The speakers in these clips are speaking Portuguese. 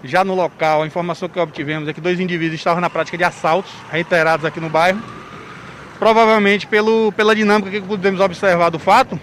Já no local, a informação que obtivemos é que 2 indivíduos estavam na prática de assaltos reiterados aqui no bairro. Provavelmente pela dinâmica que podemos observar do fato,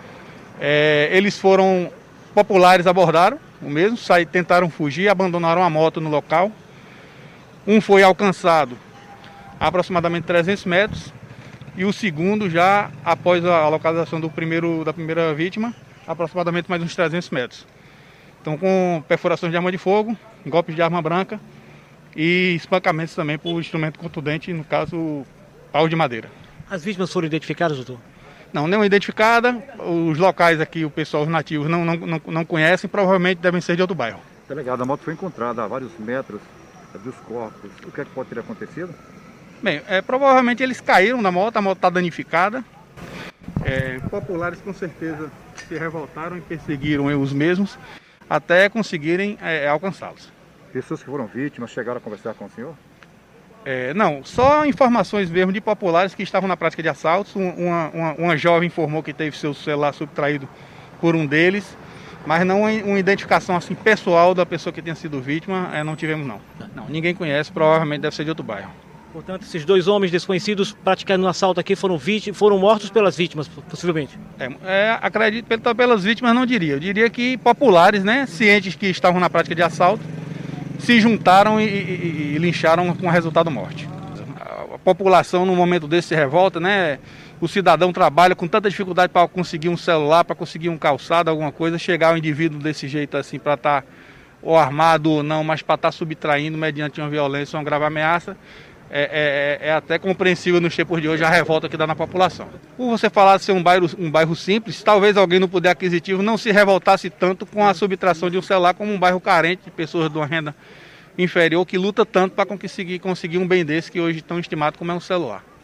eles foram populares, abordaram o mesmo, tentaram fugir, abandonaram a moto no local. Um foi alcançado a aproximadamente 300 metros e o segundo já após a localização da primeira vítima, aproximadamente mais uns 300 metros. Então com perfurações de arma de fogo, golpes de arma branca e espancamentos também por instrumento contundente, no caso pau de madeira. As vítimas foram identificadas, doutor? Não, nenhuma identificada. Os locais aqui, o pessoal, os nativos, não conhecem, provavelmente devem ser de outro bairro. Delegado, a moto foi encontrada a vários metros dos corpos. O que é que pode ter acontecido? Bem, provavelmente eles caíram da moto, a moto está danificada. Populares com certeza se revoltaram e perseguiram os mesmos até conseguirem alcançá-los. Pessoas que foram vítimas chegaram a conversar com o senhor? Não, só informações mesmo de populares que estavam na prática de assaltos. Uma jovem informou que teve seu celular subtraído por um deles, mas não uma identificação assim pessoal da pessoa que tenha sido vítima, não tivemos não. Ninguém conhece, provavelmente deve ser de outro bairro. Portanto, esses 2 homens desconhecidos praticando um assalto aqui foram mortos pelas vítimas, possivelmente? Acredito pelas vítimas, não diria. Eu diria que populares, né, cientes que estavam na prática de assalto, se juntaram e lincharam com resultado morte. A população no momento desse se revolta, né? O cidadão trabalha com tanta dificuldade para conseguir um celular, para conseguir um calçado, alguma coisa, chegar um indivíduo desse jeito assim para estar ou armado ou não, mas para estar subtraindo mediante uma violência ou uma grave ameaça, é até compreensível nos tempos de hoje a revolta que dá na população. Por você falar de ser um bairro simples, talvez alguém no poder aquisitivo não se revoltasse tanto com a subtração de um celular como um bairro carente de pessoas de uma renda inferior que luta tanto para conseguir um bem desse que hoje é tão estimado como é um celular.